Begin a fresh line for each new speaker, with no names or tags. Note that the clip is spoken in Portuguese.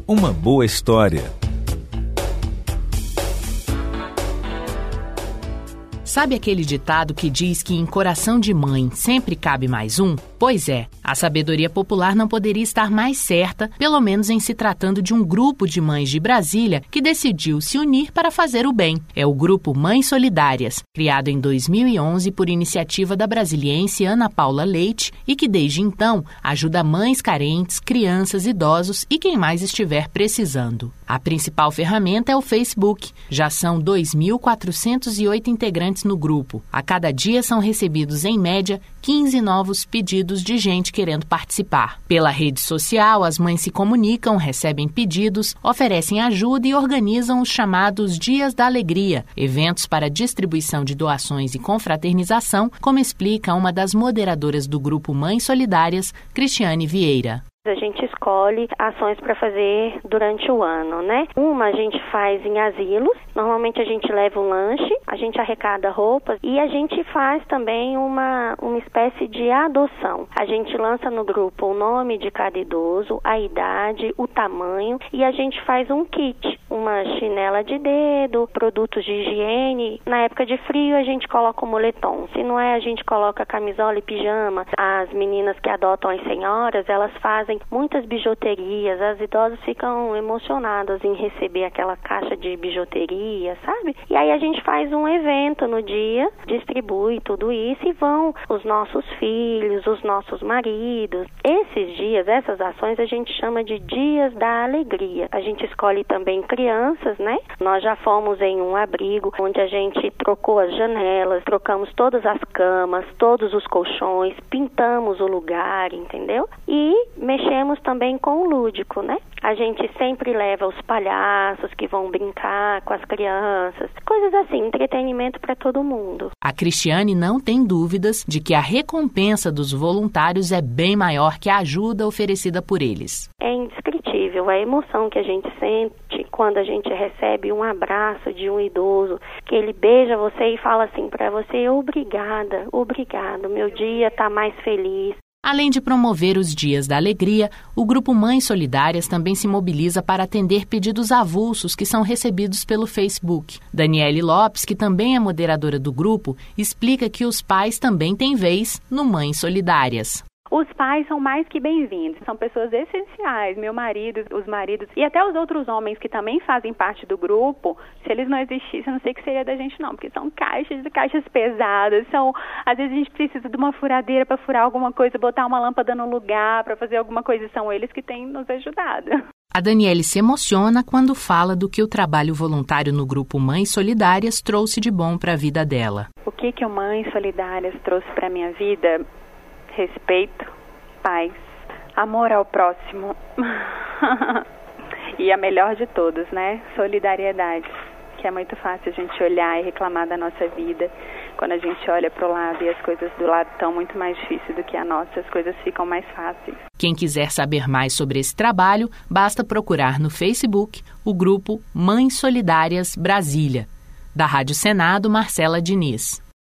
uma boa história.
Sabe aquele ditado que diz que em coração de mãe sempre cabe mais um? Pois é, a sabedoria popular não poderia estar mais certa, pelo menos em se tratando de um grupo de mães de Brasília que decidiu se unir para fazer o bem. É o grupo Mães Solidárias, criado em 2011 por iniciativa da brasiliense Ana Paula Leite e que desde então ajuda mães carentes, crianças, idosos e quem mais estiver precisando. A principal ferramenta é o Facebook. Já são 2.408 integrantes no grupo. A cada dia são recebidos, em média, 15 novos pedidos de gente querendo participar. Pela rede social, as mães se comunicam, recebem pedidos, oferecem ajuda e organizam os chamados Dias da Alegria, eventos para distribuição de doações e confraternização, como explica uma das moderadoras do grupo Mães Solidárias, Cristiane Vieira.
A gente escolhe ações para fazer durante o ano, né? Uma a gente faz em asilos, normalmente a gente leva um lanche, a gente arrecada roupas e a gente faz também uma espécie de adoção. A gente lança no grupo o nome de cada idoso, a idade, o tamanho e a gente faz um kit, uma chinela de dedo, produtos de higiene. Na época de frio a gente coloca o moletom, se não é a gente coloca camisola e pijama. As meninas que adotam as senhoras, elas fazem muitas bijuterias, as idosas ficam emocionadas em receber aquela caixa de bijuteria, sabe? E aí a gente faz um evento no dia, distribui tudo isso e vão os nossos filhos, os nossos maridos. Esses dias, essas ações a gente chama de Dias da Alegria. A gente escolhe também crianças, né? Nós já fomos em um abrigo onde a gente trocou as janelas, trocamos todas as camas, todos os colchões, pintamos o lugar, entendeu? E mexemos também com o lúdico, né? A gente sempre leva os palhaços que vão brincar com as crianças, coisas assim, entretenimento para todo mundo.
A Cristiane não tem dúvidas de que a recompensa dos voluntários é bem maior que a ajuda oferecida por eles.
É indescritível a emoção que a gente sente quando a gente recebe um abraço de um idoso, que ele beija você e fala assim para você: obrigada, obrigado, meu dia está mais feliz.
Além de promover os Dias da Alegria, o Grupo Mães Solidárias também se mobiliza para atender pedidos avulsos que são recebidos pelo Facebook. Daniele Lopes, que também é moderadora do grupo, explica que os pais também têm vez no Mães Solidárias.
Os pais são mais que bem-vindos, são pessoas essenciais, meu marido, os maridos e até os outros homens que também fazem parte do grupo. Se eles não existissem, eu não sei o que seria da gente não, porque são caixas pesadas, às vezes a gente precisa de uma furadeira para furar alguma coisa, botar uma lâmpada no lugar para fazer alguma coisa, e são eles que têm nos ajudado.
A Daniele se emociona quando fala do que o trabalho voluntário no grupo Mães Solidárias trouxe de bom para a vida dela.
O que o Mães Solidárias trouxe para a minha vida? Respeito, paz, amor ao próximo e a melhor de todos, né? Solidariedade, que é muito fácil a gente olhar e reclamar da nossa vida. Quando a gente olha para o lado e as coisas do lado estão muito mais difíceis do que a nossa, as coisas ficam mais fáceis.
Quem quiser saber mais sobre esse trabalho, basta procurar no Facebook o grupo Mães Solidárias Brasília. Da Rádio Senado, Marcela Diniz.